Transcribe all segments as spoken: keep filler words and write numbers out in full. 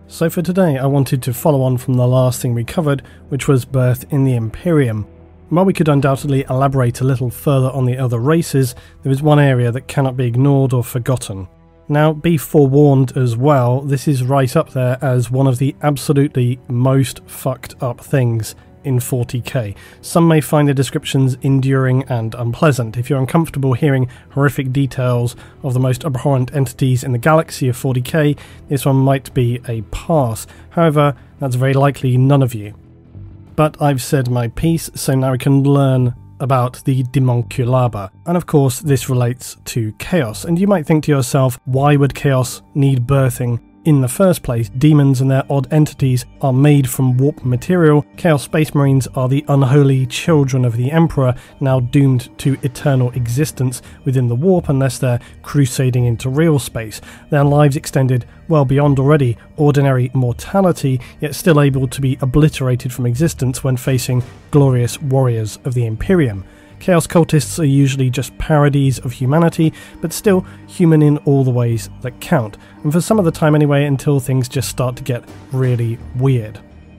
So for today I wanted to follow on from the last thing we covered, which was birth in the Imperium. While we could undoubtedly elaborate a little further on the other races, there is one area that cannot be ignored or forgotten. Now, be forewarned as well, this is right up there as one of the absolutely most fucked up things in forty K. Some may find the descriptions enduring and unpleasant. If you're uncomfortable hearing horrific details of the most abhorrent entities in the galaxy of forty K, this one might be a pass. However, that's very likely none of you. But I've said my piece, so now we can learn about the Demonculaba. And of course, this relates to Chaos. And you might think to yourself, why would Chaos need birthing in the first place? Demons and their odd entities are made from warp material. Chaos Space Marines are the unholy children of the Emperor, now doomed to eternal existence within the warp unless they're crusading into real space. Their lives extended well beyond already ordinary mortality, yet still able to be obliterated from existence when facing glorious warriors of the Imperium. Chaos cultists are usually just parodies of humanity, but still human in all the ways that count, and for some of the time anyway, until things just start to get really weird.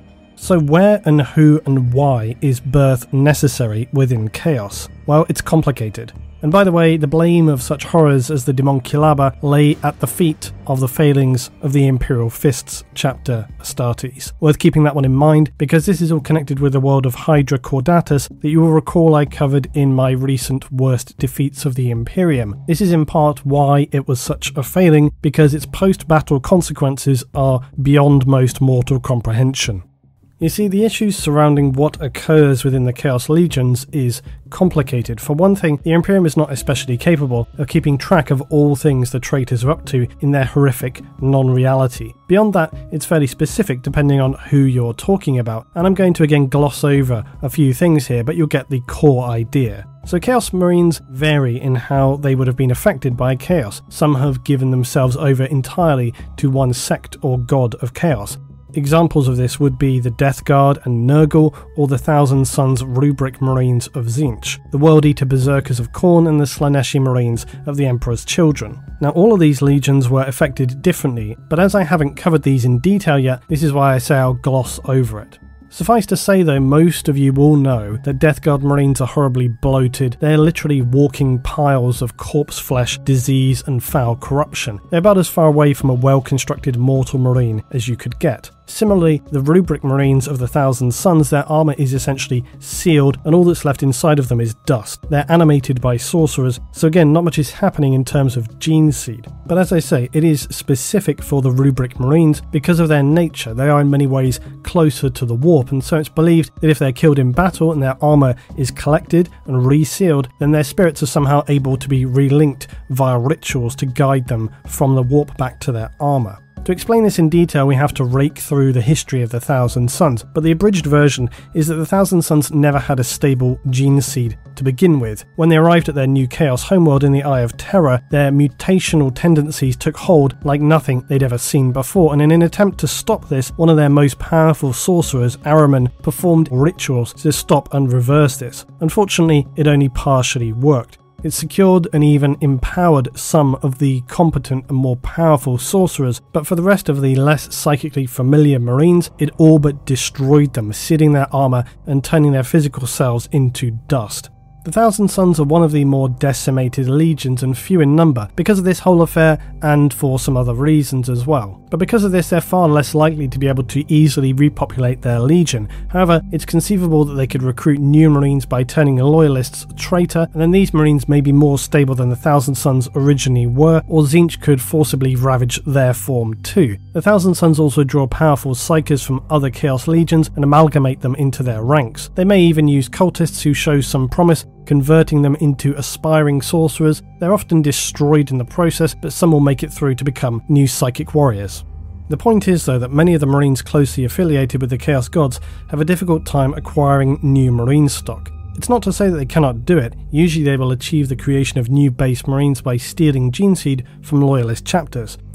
So where and who and why is birth necessary within Chaos? Well, it's complicated. And by the way, the blame of such horrors as the Demonculaba lay at the feet of the failings of the Imperial Fists chapter Astartes. Worth keeping that one in mind, because this is all connected with the world of Hydra Caudatus that you will recall I covered in my recent worst defeats of the Imperium. This is in part why it was such a failing, because its post-battle consequences are beyond most mortal comprehension. You see, the issues surrounding what occurs within the Chaos Legions is complicated. For one thing, the Imperium is not especially capable of keeping track of all things the traitors are up to in their horrific non-reality. Beyond that, it's fairly specific depending on who you're talking about, and I'm going to again gloss over a few things here, but you'll get the core idea. So Chaos Marines vary in how they would have been affected by Chaos. Some have given themselves over entirely to one sect or god of Chaos. Examples of this would be the Death Guard and Nurgle, or the Thousand Sons Rubric Marines of Tzeentch, the World Eater Berserkers of Khorne, and the Slaaneshi Marines of the Emperor's Children. Now, all of these legions were affected differently, but as I haven't covered these in detail yet, this is why I say I'll gloss over it. Suffice to say though, most of you will know that Death Guard Marines are horribly bloated. They're literally walking piles of corpse flesh, disease and foul corruption. They're about as far away from a well-constructed mortal marine as you could get. Similarly, the Rubric Marines of the Thousand Sons, their armour is essentially sealed and all that's left inside of them is dust. They're animated by sorcerers, so again, not much is happening in terms of gene seed. But as I say, it is specific for the Rubric Marines because of their nature. They are in many ways closer to the warp, and so it's believed that if they're killed in battle and their armour is collected and resealed, then their spirits are somehow able to be relinked via rituals to guide them from the warp back to their armour. To explain this in detail, we have to rake through the history of the Thousand Sons, but the abridged version is that the Thousand Sons never had a stable gene seed to begin with. When they arrived at their new Chaos homeworld in the Eye of Terror, their mutational tendencies took hold like nothing they'd ever seen before, and in an attempt to stop this, one of their most powerful sorcerers, Ahriman, performed rituals to stop and reverse this. Unfortunately, it only partially worked. It secured and even empowered some of the competent and more powerful sorcerers, but for the rest of the less psychically familiar Marines, it all but destroyed them, sealing their armour and turning their physical selves into dust. The Thousand Sons are one of the more decimated legions and few in number because of this whole affair and for some other reasons as well. But because of this, they're far less likely to be able to easily repopulate their legion. However, it's conceivable that they could recruit new Marines by turning loyalists traitor, and then these Marines may be more stable than the Thousand Sons originally were, or Tzeentch could forcibly ravage their form too. The Thousand Sons also draw powerful psykers from other Chaos legions and amalgamate them into their ranks. They may even use cultists who show some promise, converting them into aspiring sorcerers. They're often destroyed in the process, but some will make it through to become new psychic warriors. The point is though that many of the Marines closely affiliated with the Chaos Gods have a difficult time acquiring new Marine stock. It's not to say that they cannot do it. Usually they will achieve the creation of new base Marines by stealing gene seed from loyalist chapters.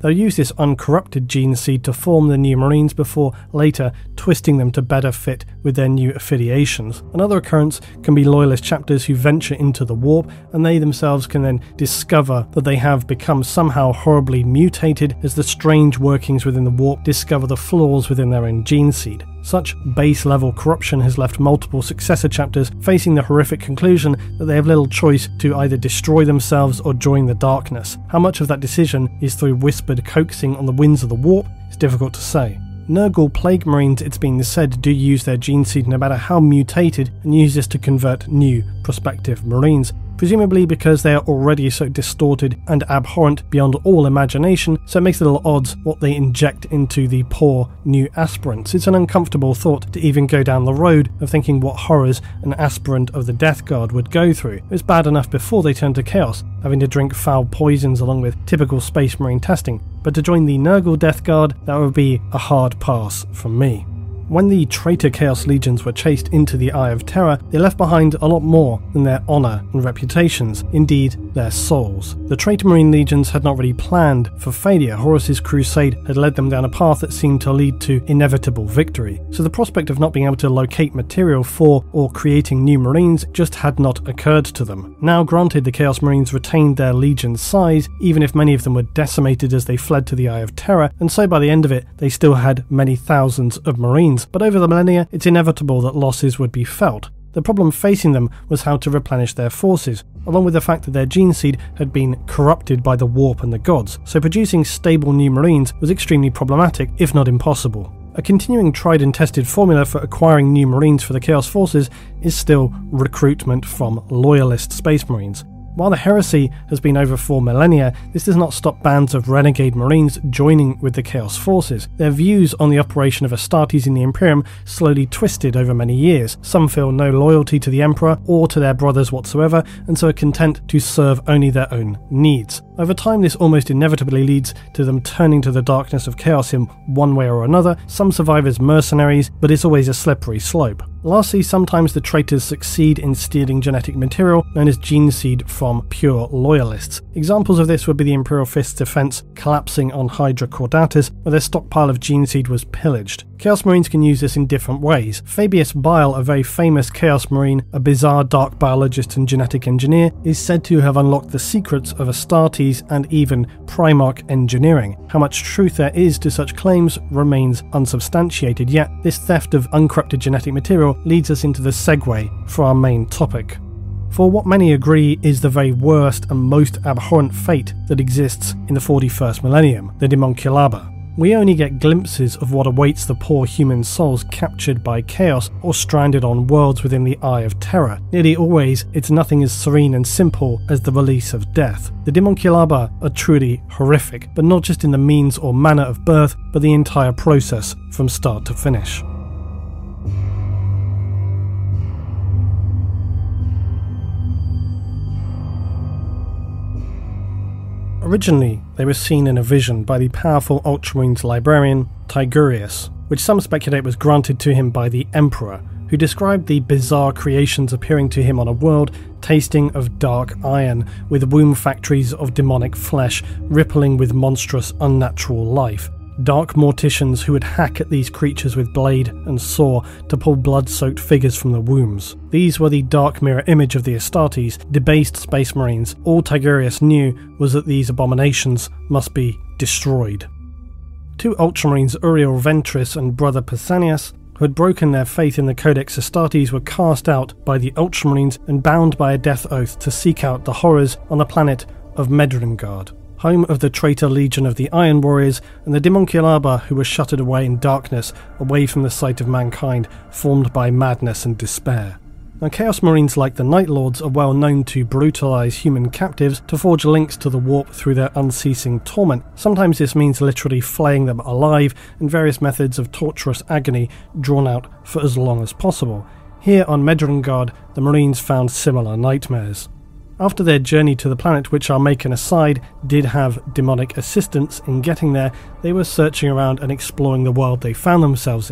They'll use this uncorrupted gene seed to form the new Marines before later twisting them to better fit with their new affiliations. Another occurrence can be Loyalist chapters who venture into the warp, and they themselves can then discover that they have become somehow horribly mutated as the strange workings within the warp discover the flaws within their own gene seed. Such base-level corruption has left multiple successor chapters facing the horrific conclusion that they have little choice to either destroy themselves or join the darkness. How much of that decision is through whispered coaxing on the winds of the warp is difficult to say. Nurgle Plague Marines, it's been said, do use their gene seed no matter how mutated and use this to convert new prospective Marines, presumably because they are already so distorted and abhorrent beyond all imagination, so it makes little odds what they inject into the poor new aspirants. It's an uncomfortable thought to even go down the road of thinking what horrors an aspirant of the Death Guard would go through. It was bad enough before they turned to Chaos, having to drink foul poisons along with typical Space Marine testing, but to join the Nurgle Death Guard, that would be a hard pass from me. When the traitor Chaos Legions were chased into the Eye of Terror, they left behind a lot more than their honour and reputations, indeed their souls. The traitor Marine Legions had not really planned for failure. Horus's crusade had led them down a path that seemed to lead to inevitable victory, so the prospect of not being able to locate material for or creating new Marines just had not occurred to them. Now granted, the Chaos Marines retained their Legion's size, even if many of them were decimated as they fled to the Eye of Terror, and so by the end of it they still had many thousands of Marines. But over the millennia, it's inevitable that losses would be felt. The problem facing them was how to replenish their forces, along with the fact that their gene seed had been corrupted by the warp and the gods, so producing stable new Marines was extremely problematic, if not impossible. A continuing tried and tested formula for acquiring new Marines for the Chaos Forces is still recruitment from Loyalist Space Marines. While the heresy has been over for millennia, this does not stop bands of renegade Marines joining with the Chaos Forces. Their views on the operation of Astartes in the Imperium slowly twisted over many years. Some feel no loyalty to the Emperor or to their brothers whatsoever, and so are content to serve only their own needs. Over time, this almost inevitably leads to them turning to the darkness of Chaos in one way or another. Some survive as mercenaries, but it's always a slippery slope. Lastly, sometimes the traitors succeed in stealing genetic material known as gene seed from pure loyalists. Examples of this would be the Imperial Fist's defense collapsing on Hydra Caudatus, where their stockpile of gene seed was pillaged. Chaos Marines can use this in different ways. Fabius Bile, a very famous Chaos Marine, a bizarre dark biologist and genetic engineer, is said to have unlocked the secrets of Astartes and even Primarch engineering. How much truth there is to such claims remains unsubstantiated, yet this theft of uncorrupted genetic material leads us into the segue for our main topic. For what many agree is the very worst and most abhorrent fate that exists in the forty-first millennium, the Demonculaba. We only get glimpses of what awaits the poor human souls captured by chaos or stranded on worlds within the Eye of Terror. Nearly always, it's nothing as serene and simple as the release of death. The Demonculaba are truly horrific, but not just in the means or manner of birth, but the entire process from start to finish. Originally, they were seen in a vision by the powerful Ultramarines librarian Tigurius, which some speculate was granted to him by the Emperor, who described the bizarre creations appearing to him on a world tasting of dark iron, with womb factories of demonic flesh rippling with monstrous unnatural life. Dark morticians who would hack at these creatures with blade and saw to pull blood-soaked figures from the wombs. These were the dark mirror image of the Astartes, debased Space Marines. All Tigurius knew was that these abominations must be destroyed. Two Ultramarines, Uriel Ventris and Brother Pausanias, who had broken their faith in the Codex Astartes, were cast out by the Ultramarines and bound by a death oath to seek out the horrors on the planet of Medrengard, home of the traitor legion of the Iron Warriors, and the Demonculaba, who were shuttered away in darkness, away from the sight of mankind, formed by madness and despair. Now, Chaos Marines like the Night Lords are well known to brutalise human captives to forge links to the warp through their unceasing torment. Sometimes this means literally flaying them alive, and various methods of torturous agony drawn out for as long as possible. Here on Medrengard, the Marines found similar nightmares. After their journey to the planet, which I'll make an aside, did have demonic assistance in getting there, they were searching around and exploring the world they found themselves in.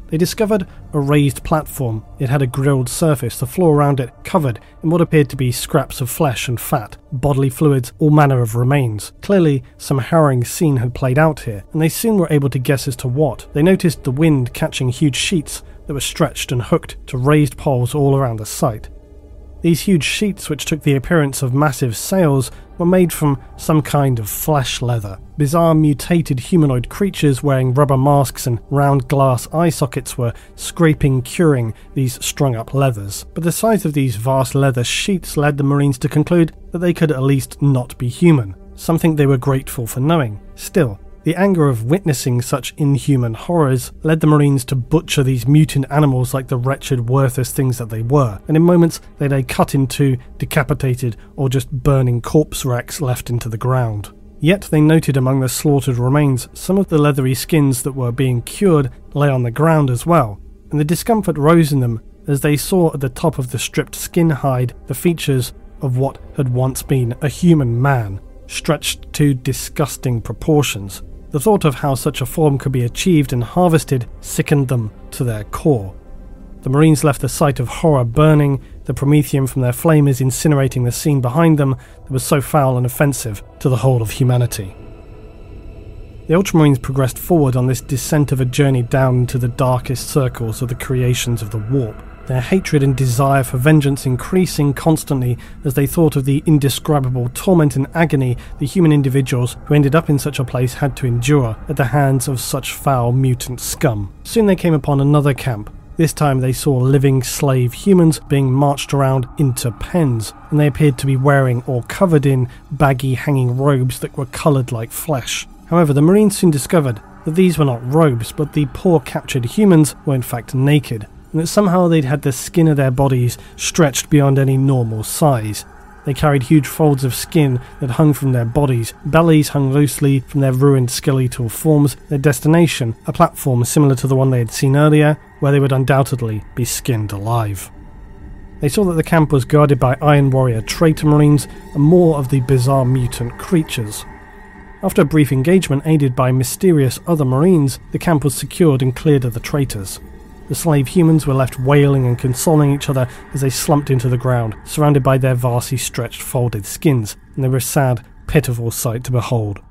They discovered a raised platform. It had a grilled surface, the floor around it covered in what appeared to be scraps of flesh and fat, bodily fluids, all manner of remains. Clearly, some harrowing scene had played out here, and they soon were able to guess as to what. They noticed the wind catching huge sheets that were stretched and hooked to raised poles all around the site. These huge sheets, which took the appearance of massive sails, were made from some kind of flesh leather. Bizarre mutated humanoid creatures wearing rubber masks and round glass eye sockets were scraping, curing these strung-up leathers. But the size of these vast leather sheets led the Marines to conclude that they could at least not be human, something they were grateful for knowing. Still, the anger of witnessing such inhuman horrors led the Marines to butcher these mutant animals like the wretched, worthless things that they were, and in moments they lay cut in two, decapitated, or just burning corpse wrecks left into the ground. Yet they noted among the slaughtered remains some of the leathery skins that were being cured lay on the ground as well, and the discomfort rose in them as they saw at the top of the stripped skin hide the features of what had once been a human man, stretched to disgusting proportions. The thought of how such a form could be achieved and harvested sickened them to their core. The Marines left the site of horror burning, the promethium from their flamers incinerating the scene behind them that was so foul and offensive to the whole of humanity. The Ultramarines progressed forward on this descent of a journey down into the darkest circles of the creations of the warp, their hatred and desire for vengeance increasing constantly as they thought of the indescribable torment and agony the human individuals who ended up in such a place had to endure at the hands of such foul mutant scum. Soon they came upon another camp. This time they saw living slave humans being marched around into pens, and they appeared to be wearing or covered in baggy hanging robes that were coloured like flesh. However, the Marines soon discovered that these were not robes, but the poor captured humans were in fact naked, and that somehow they'd had the skin of their bodies stretched beyond any normal size. They carried huge folds of skin that hung from their bodies, bellies hung loosely from their ruined skeletal forms, their destination, a platform similar to the one they had seen earlier, where they would undoubtedly be skinned alive. They saw that the camp was guarded by Iron Warrior traitor Marines and more of the bizarre mutant creatures. After a brief engagement aided by mysterious other Marines, the camp was secured and cleared of the traitors. The slave humans were left wailing and consoling each other as they slumped into the ground, surrounded by their vastly stretched folded skins, and they were a sad, pitiful sight to behold.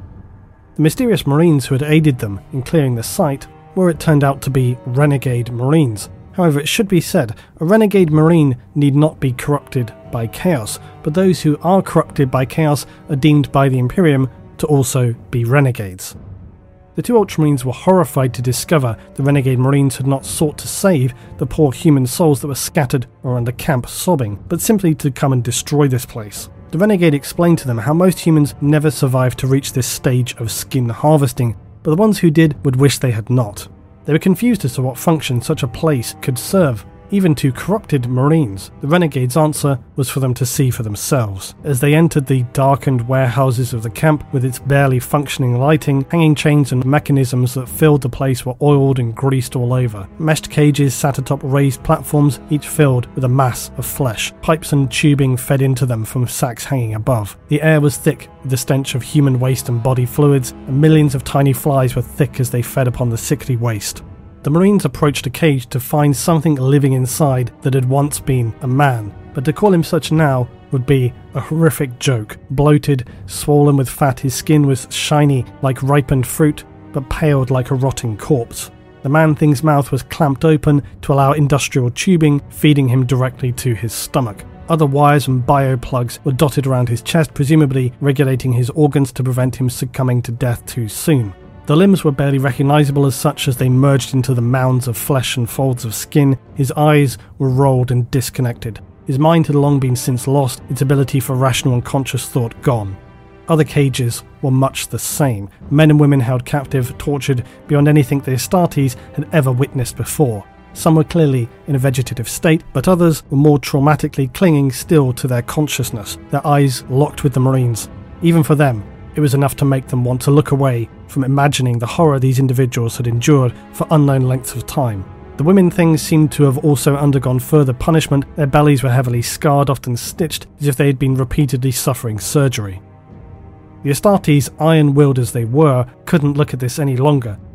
The mysterious Marines who had aided them in clearing the site were, it turned out, to be renegade Marines. However, it should be said, a renegade Marine need not be corrupted by chaos, but those who are corrupted by chaos are deemed by the Imperium to also be renegades. The two Ultramarines were horrified to discover the renegade Marines had not sought to save the poor human souls that were scattered around the camp sobbing, but simply to come and destroy this place. The renegade explained to them how most humans never survived to reach this stage of skin harvesting, but the ones who did would wish they had not. They were confused as to what function such a place could serve, even to corrupted Marines. The renegade's answer was for them to see for themselves. As they entered the darkened warehouses of the camp with its barely functioning lighting, hanging chains and mechanisms that filled the place were oiled and greased all over. Meshed cages sat atop raised platforms, each filled with a mass of flesh. Pipes and tubing fed into them from sacks hanging above. The air was thick with the stench of human waste and body fluids, and millions of tiny flies were thick as they fed upon the sickly waste. The Marines approached a cage to find something living inside that had once been a man, but to call him such now would be a horrific joke. Bloated, swollen with fat, his skin was shiny like ripened fruit, but paled like a rotting corpse. The man-thing's mouth was clamped open to allow industrial tubing feeding him directly to his stomach. Other wires and bioplugs were dotted around his chest, presumably regulating his organs to prevent him succumbing to death too soon. The limbs were barely recognizable as such as they merged into the mounds of flesh and folds of skin. His eyes were rolled and disconnected. His mind had long been since lost, its ability for rational and conscious thought gone. Other cages were much the same. Men and women held captive, tortured beyond anything the Astartes had ever witnessed before. Some were clearly in a vegetative state, but others were more traumatically clinging still to their consciousness, their eyes locked with the Marines. Even for them, it was enough to make them want to look away from imagining the horror these individuals had endured for unknown lengths of time. The women things seemed to have also undergone further punishment. Their bellies were heavily scarred, often stitched, as if they had been repeatedly suffering surgery. The Astartes, iron-willed as they were, couldn't look at this any longer.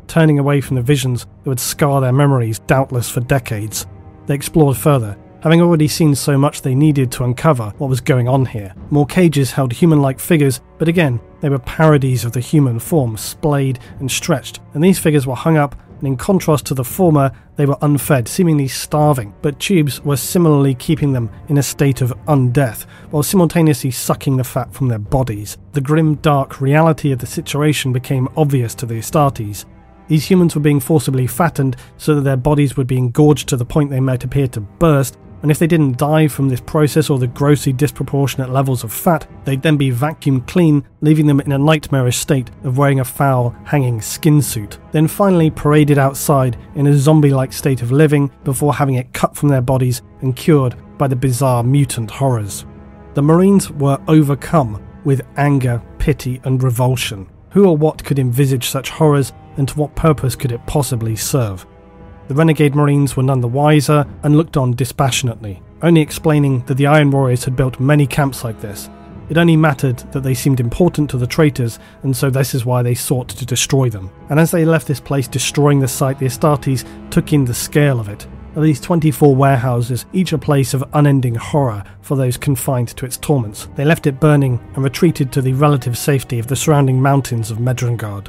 turning away from the visions that would scar their memories doubtless for decades. They explored further, having already seen so much they needed to uncover what was going on here. More cages held human-like figures, but again, they were parodies of the human form, splayed and stretched, and these figures were hung up, and in contrast to the former, they were unfed, seemingly starving, but tubes were similarly keeping them in a state of undeath, while simultaneously sucking the fat from their bodies. The grim, dark reality of the situation became obvious to the Astartes. These humans were being forcibly fattened so that their bodies would be engorged to the point they might appear to burst, and if they didn't die from this process or the grossly disproportionate levels of fat, they'd then be vacuumed clean, leaving them in a nightmarish state of wearing a foul, hanging skin suit. Then finally paraded outside in a zombie-like state of living before having it cut from their bodies and cured by the bizarre mutant horrors. The Marines were overcome with anger, pity and revulsion. Who or what could envisage such horrors, and to what purpose could it possibly serve? The renegade Marines were none the wiser and looked on dispassionately, only explaining that the Iron Warriors had built many camps like this. It only mattered that they seemed important to the traitors, and so this is why they sought to destroy them. And as they left this place destroying the site, the Astartes took in the scale of it. At least twenty-four warehouses, each a place of unending horror for those confined to its torments. They left it burning and retreated to the relative safety of the surrounding mountains of Medrengard.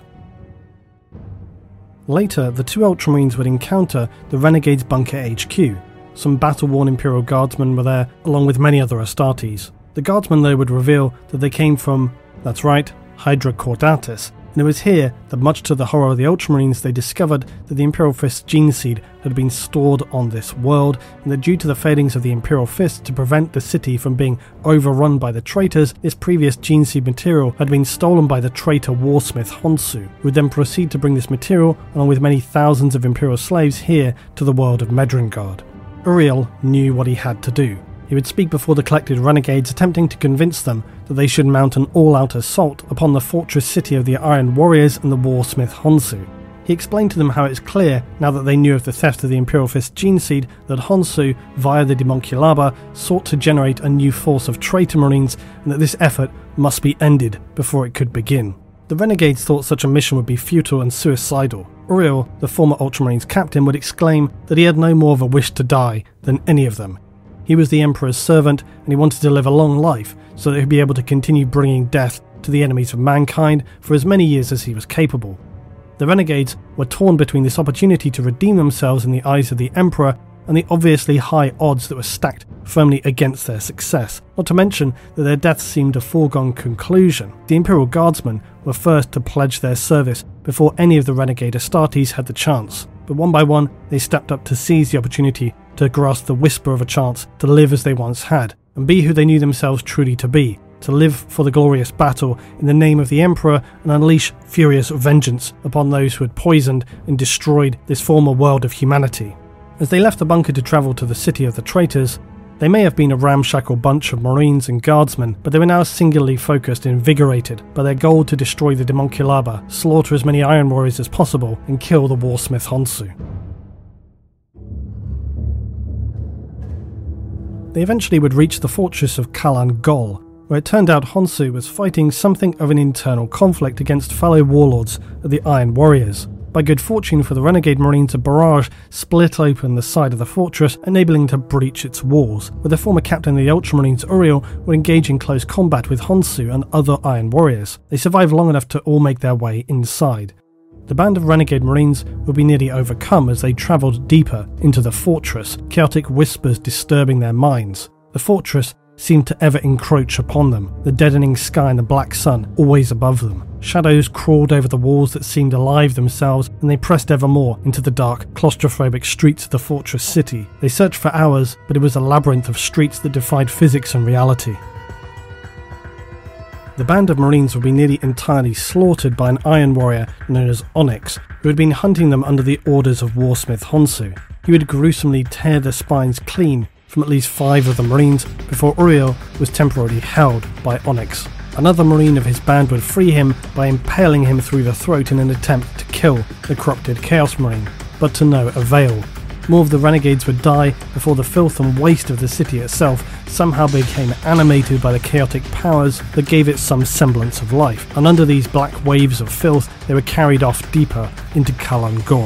Later, the two Ultramarines would encounter the Renegades' bunker H Q. Some battle-worn Imperial Guardsmen were there, along with many other Astartes. The Guardsmen, though, would reveal that they came from, that's right, Hydra Caudatus, and it was here that, much to the horror of the Ultramarines, they discovered that the Imperial Fist's gene seed had been stored on this world, and that due to the failings of the Imperial Fist to prevent the city from being overrun by the traitors, this previous gene seed material had been stolen by the traitor warsmith Honsu, who would then proceed to bring this material, along with many thousands of Imperial slaves, here to the world of Medrengard. Uriel knew what he had to do. He would speak before the collected renegades, attempting to convince them that they should mount an all-out assault upon the fortress city of the Iron Warriors and the warsmith Honsu. He explained to them how it's clear, now that they knew of the theft of the Imperial Fist gene seed, that Honsu, via the Demonculaba, sought to generate a new force of traitor marines, and that this effort must be ended before it could begin. The renegades thought such a mission would be futile and suicidal. Uriel, the former Ultramarines captain, would exclaim that he had no more of a wish to die than any of them. He was the Emperor's servant, and he wanted to live a long life so that he'd be able to continue bringing death to the enemies of mankind for as many years as he was capable. The renegades were torn between this opportunity to redeem themselves in the eyes of the Emperor and the obviously high odds that were stacked firmly against their success, not to mention that their deaths seemed a foregone conclusion. The Imperial Guardsmen were first to pledge their service before any of the renegade Astartes had the chance, but one by one they stepped up to seize the opportunity to grasp the whisper of a chance to live as they once had, and be who they knew themselves truly to be, to live for the glorious battle in the name of the Emperor and unleash furious vengeance upon those who had poisoned and destroyed this former world of humanity. As they left the bunker to travel to the city of the traitors, they may have been a ramshackle bunch of Marines and Guardsmen, but they were now singularly focused and invigorated by their goal to destroy the Demonculaba, slaughter as many Iron Warriors as possible, and kill the warsmith Honsu. They eventually would reach the fortress of Kalan Gol, where it turned out Honsu was fighting something of an internal conflict against fellow warlords of the Iron Warriors. By good fortune for the renegade Marines, a barrage split open the side of the fortress, enabling them to breach its walls, where the former captain of the Ultramarines, Uriel, would engage in close combat with Honsu and other Iron Warriors. They survived long enough to all make their way inside. The band of renegade Marines would be nearly overcome as they travelled deeper into the fortress, chaotic whispers disturbing their minds. The fortress seemed to ever encroach upon them, the deadening sky and the black sun always above them. Shadows crawled over the walls that seemed alive themselves, and they pressed ever more into the dark, claustrophobic streets of the fortress city. They searched for hours, but it was a labyrinth of streets that defied physics and reality. The band of Marines would be nearly entirely slaughtered by an Iron Warrior known as Onyx, who had been hunting them under the orders of warsmith Honsu. He would gruesomely tear their spines clean from at least five of the Marines before Uriel was temporarily held by Onyx. Another Marine of his band would free him by impaling him through the throat in an attempt to kill the corrupted Chaos Marine, but to no avail. more of the renegades would die before the filth and waste of the city itself somehow became animated by the chaotic powers that gave it some semblance of life, and under these black waves of filth they were carried off deeper into Kalan Gol.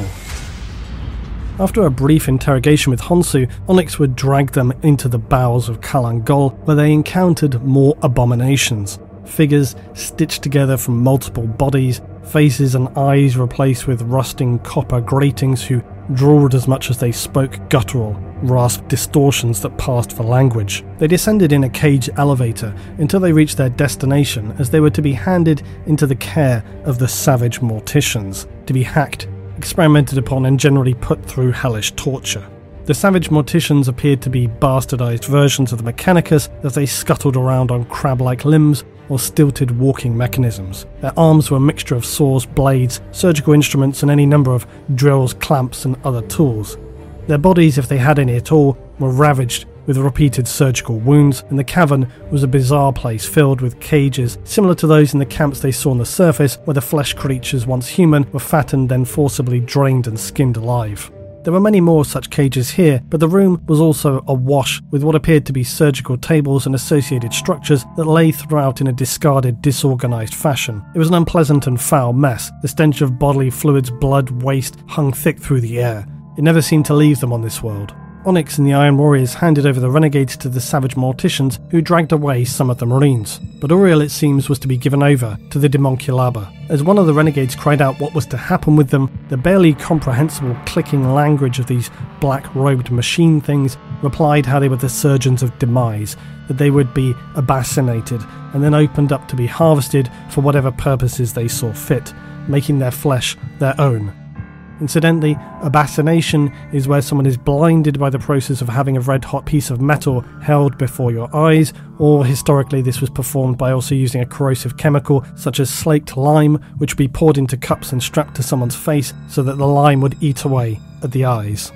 After a brief interrogation with Honshu, Onyx would drag them into the bowels of Kalan Gol, where they encountered more abominations. Figures stitched together from multiple bodies, faces and eyes replaced with rusting copper gratings who drawled as much as they spoke guttural, rasped distortions that passed for language. They descended in a cage elevator until they reached their destination, as they were to be handed into the care of the savage morticians, to be hacked, experimented upon and generally put through hellish torture. The savage morticians appeared to be bastardized versions of the Mechanicus as they scuttled around on crab-like limbs or stilted walking mechanisms. Their arms were a mixture of saws, blades, surgical instruments and any number of drills, clamps and other tools. Their bodies, if they had any at all, were ravaged with repeated surgical wounds, and the cavern was a bizarre place filled with cages similar to those in the camps they saw on the surface, where the flesh creatures, once human, were fattened then forcibly drained and skinned alive. There were many more such cages here, but the room was also awash with what appeared to be surgical tables and associated structures that lay throughout in a discarded, disorganized fashion. It was an unpleasant and foul mess. The stench of bodily fluids, blood, waste hung thick through the air. It never seemed to leave them on this world. Onyx and the Iron Warriors handed over the renegades to the savage morticians, who dragged away some of the marines. But Uriel, it seems, was to be given over to the Demonculaba. As one of the renegades cried out what was to happen with them, the barely comprehensible clicking language of these black-robed machine things replied how they were the surgeons of demise, that they would be abacinated and then opened up to be harvested for whatever purposes they saw fit, making their flesh their own. Incidentally, abacination is where someone is blinded by the process of having a red-hot piece of metal held before your eyes, or historically this was performed by also using a corrosive chemical such as slaked lime, which would be poured into cups and strapped to someone's face so that the lime would eat away at the eyes.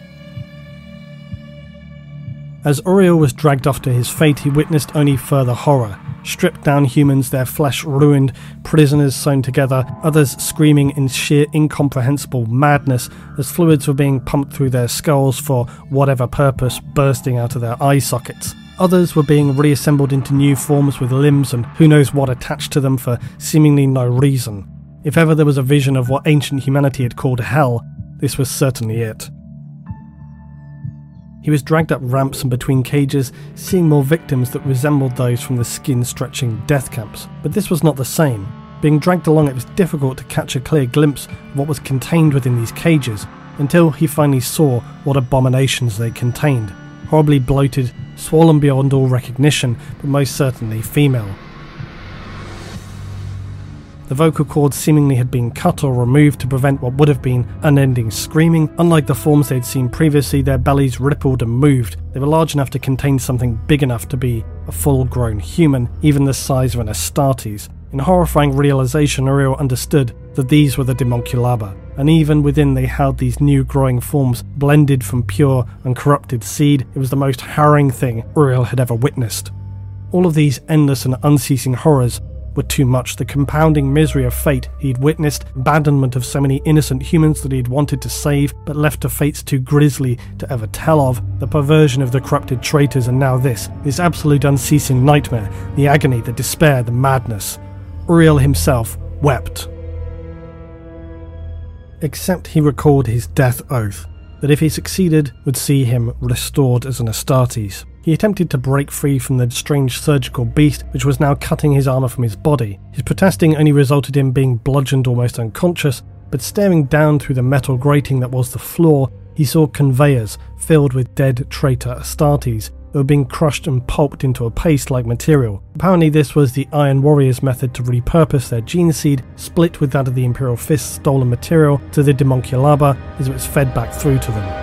As Uriel was dragged off to his fate, he witnessed only further horror. Stripped down humans, their flesh ruined, prisoners sewn together, others screaming in sheer incomprehensible madness as fluids were being pumped through their skulls for whatever purpose, bursting out of their eye sockets. Others were being reassembled into new forms with limbs and who knows what attached to them for seemingly no reason. If ever there was a vision of what ancient humanity had called hell, this was certainly it. He was dragged up ramps and between cages, seeing more victims that resembled those from the skin-stretching death camps. But this was not the same. Being dragged along, it was difficult to catch a clear glimpse of what was contained within these cages, until he finally saw what abominations they contained. Horribly bloated, swollen beyond all recognition, but most certainly female. The vocal cords seemingly had been cut or removed to prevent what would have been unending screaming. Unlike the forms they had seen previously, their bellies rippled and moved. They were large enough to contain something big enough to be a full-grown human, even the size of an Astartes. In horrifying realization, Uriel understood that these were the Demonculaba, and even within they held these new growing forms blended from pure and corrupted seed. It was the most harrowing thing Uriel had ever witnessed. All of these endless and unceasing horrors were too much. The compounding misery of fate he'd witnessed, abandonment of so many innocent humans that he'd wanted to save, but left to fates too grisly to ever tell of, the perversion of the corrupted traitors, and now this, this absolute unceasing nightmare, the agony, the despair, the madness. Uriel himself wept. Except he recalled his death oath, that if he succeeded, would see him restored as an Astartes. He attempted to break free from the strange surgical beast which was now cutting his armour from his body. His protesting only resulted in being bludgeoned almost unconscious, but staring down through the metal grating that was the floor, he saw conveyors filled with dead traitor Astartes that were being crushed and pulped into a paste-like material. Apparently this was the Iron Warriors' method to repurpose their gene seed, split with that of the Imperial Fist's stolen material, to the Demonculaba as it was fed back through to them.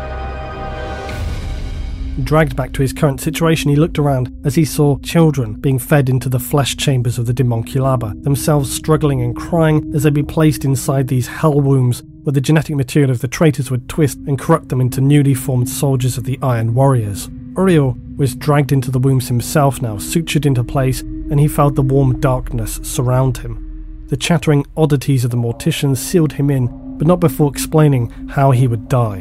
Dragged back to his current situation, he looked around as he saw children being fed into the flesh chambers of the Demonculaba, themselves struggling and crying as they'd be placed inside these hell wombs where the genetic material of the traitors would twist and corrupt them into newly formed soldiers of the Iron Warriors. Uriel was dragged into the wombs himself now, sutured into place, and he felt the warm darkness surround him. The chattering oddities of the morticians sealed him in, but not before explaining how he would die.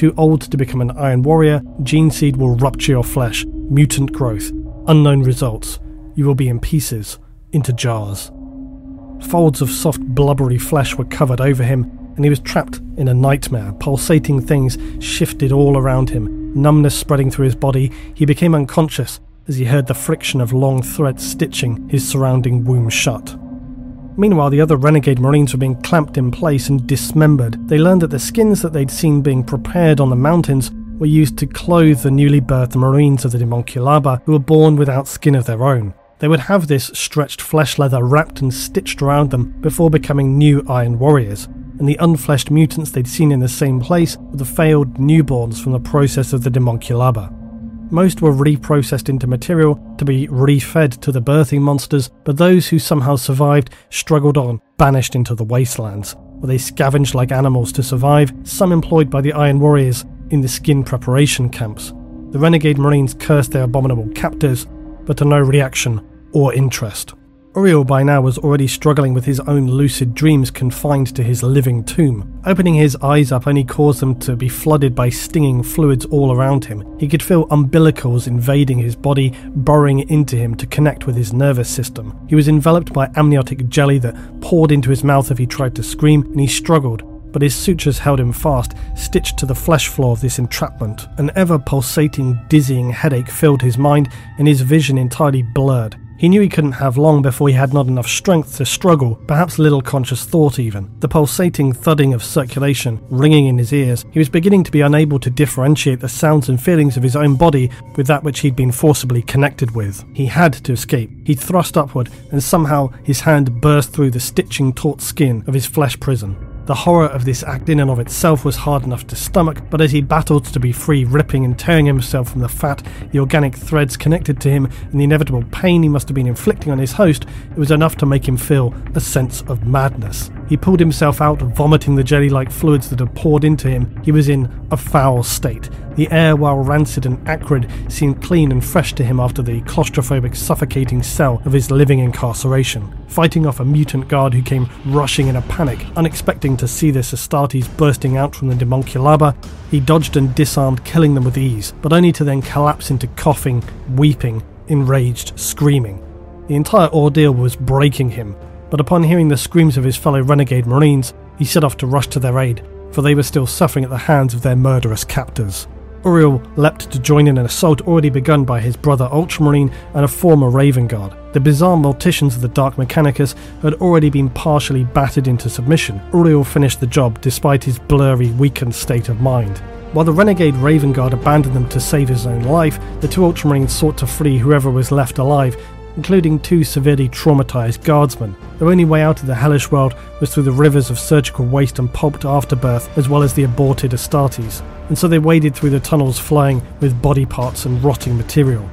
Too old to become an Iron Warrior, Gene Seed will rupture your flesh. Mutant growth. Unknown results. You will be in pieces. Into jars. Folds of soft blubbery flesh were covered over him, and he was trapped in a nightmare. Pulsating things shifted all around him. Numbness spreading through his body, he became unconscious as he heard the friction of long threads stitching his surrounding womb shut. Meanwhile, the other renegade Marines were being clamped in place and dismembered. They learned that the skins that they'd seen being prepared on the mountains were used to clothe the newly birthed Marines of the Demonculaba who were born without skin of their own. They would have this stretched flesh leather wrapped and stitched around them before becoming new Iron Warriors, and the unfleshed mutants they'd seen in the same place were the failed newborns from the process of the Demonculaba. Most were reprocessed into material to be refed to the birthing monsters, but those who somehow survived struggled on, banished into the wastelands, where they scavenged like animals to survive, some employed by the Iron Warriors in the skin preparation camps. The renegade Marines cursed their abominable captors, but to no reaction or interest. Uriel by now was already struggling with his own lucid dreams confined to his living tomb. Opening his eyes up only caused them to be flooded by stinging fluids all around him. He could feel umbilicals invading his body, burrowing into him to connect with his nervous system. He was enveloped by amniotic jelly that poured into his mouth if he tried to scream, and he struggled, but his sutures held him fast, stitched to the flesh floor of this entrapment. An ever-pulsating, dizzying headache filled his mind, and his vision entirely blurred. He knew he couldn't have long before he had not enough strength to struggle, perhaps little conscious thought even. The pulsating thudding of circulation ringing in his ears, he was beginning to be unable to differentiate the sounds and feelings of his own body with that which he'd been forcibly connected with. He had to escape. He thrust upward, and somehow his hand burst through the stitching taut skin of his flesh prison. The horror of this act in and of itself was hard enough to stomach, but as he battled to be free, ripping and tearing himself from the fat, the organic threads connected to him, and the inevitable pain he must have been inflicting on his host, it was enough to make him feel a sense of madness. He pulled himself out, vomiting the jelly-like fluids that had poured into him. He was in a foul state. The air, while rancid and acrid, seemed clean and fresh to him after the claustrophobic, suffocating cell of his living incarceration. Fighting off a mutant guard who came rushing in a panic, unexpecting to see the Astartes bursting out from the Demonculaba, he dodged and disarmed, killing them with ease, but only to then collapse into coughing, weeping, enraged, screaming. The entire ordeal was breaking him, but upon hearing the screams of his fellow renegade Marines, he set off to rush to their aid, for they were still suffering at the hands of their murderous captors. Uriel leapt to join in an assault already begun by his brother Ultramarine and a former Raven Guard. The bizarre morticians of the Dark Mechanicus had already been partially battered into submission. Uriel finished the job despite his blurry, weakened state of mind. While the renegade Raven Guard abandoned them to save his own life, the two Ultramarines sought to free whoever was left alive, including two severely traumatized guardsmen. Their only way out of the hellish world was through the rivers of surgical waste and pulped afterbirth, as well as the aborted Astartes, and so they waded through the tunnels flying with body parts and rotting material.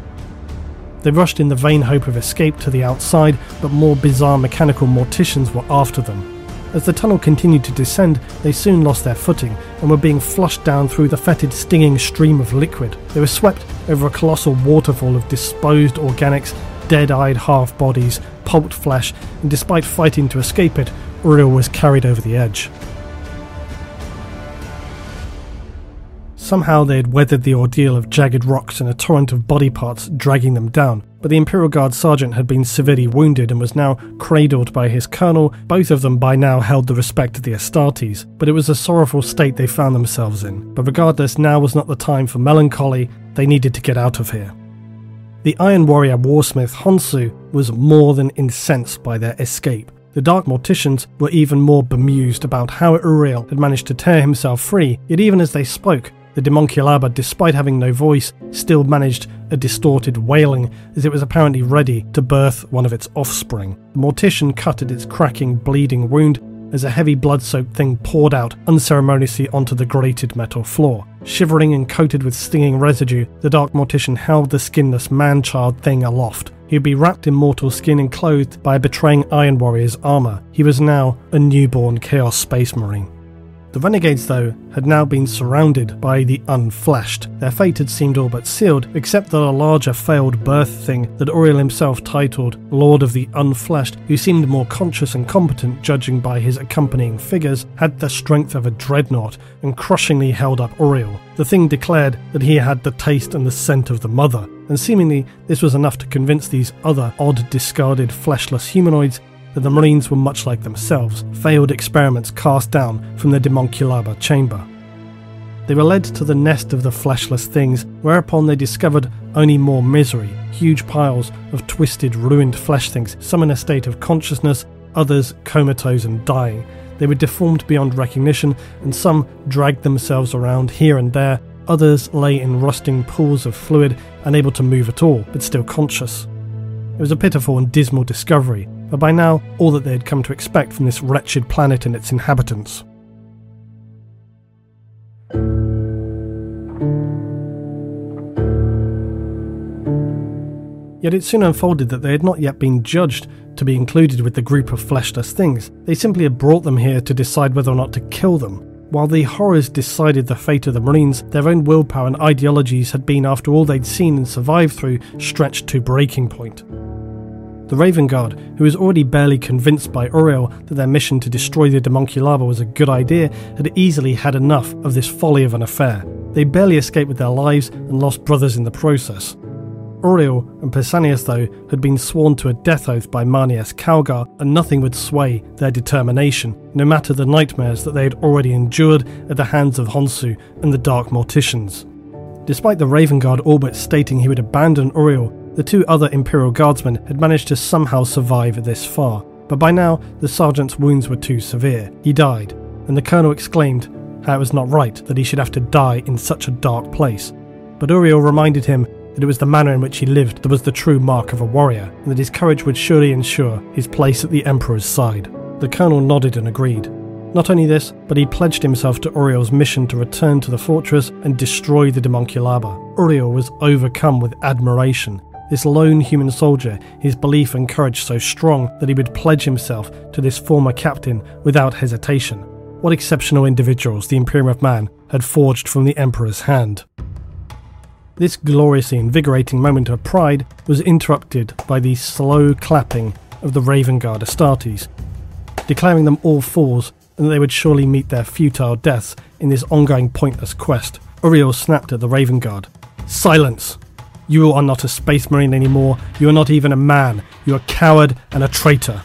They rushed in the vain hope of escape to the outside, but more bizarre mechanical morticians were after them. As the tunnel continued to descend, they soon lost their footing and were being flushed down through the fetid, stinging stream of liquid. They were swept over a colossal waterfall of disposed organics, dead-eyed half-bodies, pulped flesh, and despite fighting to escape it, Uriel was carried over the edge. Somehow they had weathered the ordeal of jagged rocks and a torrent of body parts dragging them down, but the Imperial Guard sergeant had been severely wounded and was now cradled by his colonel. Both of them by now held the respect of the Astartes, but it was a sorrowful state they found themselves in. But regardless, now was not the time for melancholy. They needed to get out of here. The Iron Warrior warsmith Honsu was more than incensed by their escape. The Dark Morticians were even more bemused about how Uriel had managed to tear himself free, yet even as they spoke, the Demonculaba, despite having no voice, still managed a distorted wailing as it was apparently ready to birth one of its offspring. The Mortician cut at its cracking, bleeding wound as a heavy blood-soaked thing poured out unceremoniously onto the grated metal floor. Shivering and coated with stinging residue, the Dark Mortician held the skinless man-child thing aloft. He would be wrapped in mortal skin and clothed by a betraying Iron Warrior's armour. He was now a newborn Chaos Space Marine. The renegades, though, had now been surrounded by the Unfleshed. Their fate had seemed all but sealed, except that a larger failed birth thing that Auriel himself titled Lord of the Unfleshed, who seemed more conscious and competent judging by his accompanying figures, had the strength of a dreadnought and crushingly held up Auriel. The thing declared that he had the taste and the scent of the mother, and seemingly this was enough to convince these other odd discarded fleshless humanoids that the Marines were much like themselves, failed experiments cast down from the Demonculaba chamber. They were led to the nest of the fleshless things, whereupon they discovered only more misery, huge piles of twisted, ruined flesh things, some in a state of consciousness, others comatose and dying. They were deformed beyond recognition, and some dragged themselves around here and there, others lay in rusting pools of fluid, unable to move at all, but still conscious. It was a pitiful and dismal discovery, but by now all that they had come to expect from this wretched planet and its inhabitants. Yet it soon unfolded that they had not yet been judged to be included with the group of fleshless things. They simply had brought them here to decide whether or not to kill them. While the horrors decided the fate of the Marines, their own willpower and ideologies had been, after all they'd seen and survived through, stretched to breaking point. The Raven Guard, who was already barely convinced by Auriel that their mission to destroy the Demonculaba was a good idea, had easily had enough of this folly of an affair. They barely escaped with their lives and lost brothers in the process. Auriel and Pausanias, though, had been sworn to a death oath by Manius Calgar, and nothing would sway their determination, no matter the nightmares that they had already endured at the hands of Honshu and the Dark Morticians. Despite the Raven Guard all but stating he would abandon Auriel, the two other Imperial Guardsmen had managed to somehow survive this far, but by now the sergeant's wounds were too severe. He died, and the colonel exclaimed how it was not right that he should have to die in such a dark place. But Auriel reminded him that it was the manner in which he lived that was the true mark of a warrior, and that his courage would surely ensure his place at the Emperor's side. The colonel nodded and agreed. Not only this, but he pledged himself to Auriel's mission to return to the fortress and destroy the Demonculaba. Auriel was overcome with admiration. This lone human soldier, his belief and courage so strong that he would pledge himself to this former captain without hesitation. What exceptional individuals the Imperium of Man had forged from the Emperor's hand. This gloriously invigorating moment of pride was interrupted by the slow clapping of the Raven Guard Astartes, declaring them all fools and that they would surely meet their futile deaths in this ongoing pointless quest. Auriel snapped at the Raven Guard. "Silence! You are not a space marine anymore. You are not even a man. You are a coward and a traitor."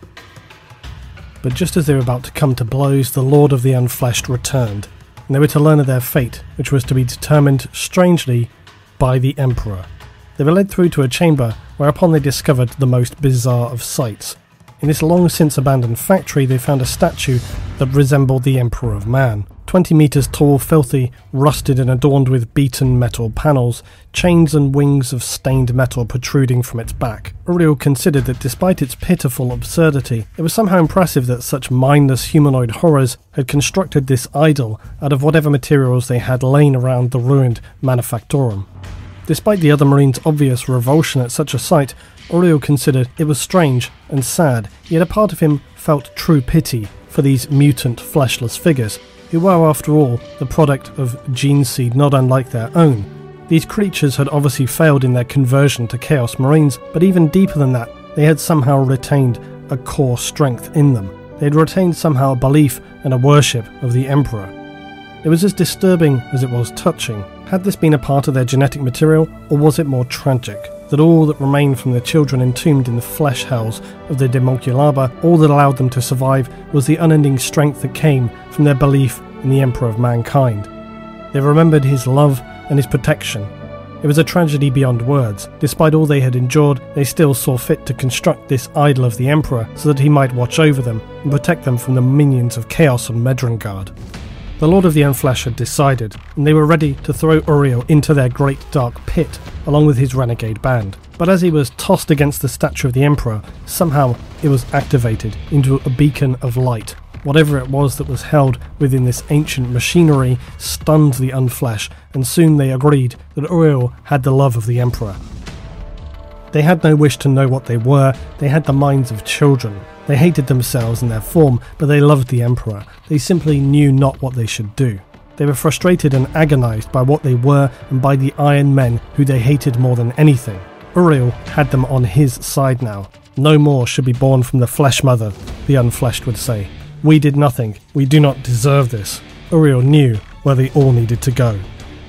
But just as they were about to come to blows, the Lord of the Unfleshed returned, and they were to learn of their fate, which was to be determined, strangely, by the Emperor. They were led through to a chamber, whereupon they discovered the most bizarre of sights. In this long-since abandoned factory, they found a statue that resembled the Emperor of Man. Twenty metres tall, filthy, rusted and adorned with beaten metal panels, chains and wings of stained metal protruding from its back. Auriel considered that despite its pitiful absurdity, it was somehow impressive that such mindless humanoid horrors had constructed this idol out of whatever materials they had lain around the ruined Manufactorum. Despite the other Marines' obvious revulsion at such a sight, Auriel considered it was strange and sad, yet a part of him felt true pity for these mutant, fleshless figures, who were, after all, the product of gene seed not unlike their own. These creatures had obviously failed in their conversion to Chaos Marines, but even deeper than that, they had somehow retained a core strength in them. They had retained somehow a belief and a worship of the Emperor. It was as disturbing as it was touching. Had this been a part of their genetic material, or was it more tragic? That all that remained from the children entombed in the flesh hells of the Demonculaba, all that allowed them to survive, was the unending strength that came from their belief in the Emperor of Mankind. They remembered his love and his protection. It was a tragedy beyond words. Despite all they had endured, they still saw fit to construct this idol of the Emperor so that he might watch over them and protect them from the minions of Chaos on Medrengard. The Lord of the Unfleshed had decided, and they were ready to throw Auriel into their great dark pit, along with his renegade band. But as he was tossed against the statue of the Emperor, somehow it was activated into a beacon of light. Whatever it was that was held within this ancient machinery stunned the Unfleshed, and soon they agreed that Auriel had the love of the Emperor. They had no wish to know what they were, they had the minds of children. They hated themselves and their form, but they loved the Emperor. They simply knew not what they should do. They were frustrated and agonized by what they were and by the Iron Men who they hated more than anything. Uriel had them on his side now. No more should be born from the flesh mother, the unfleshed would say. We did nothing. We do not deserve this. Uriel knew where they all needed to go.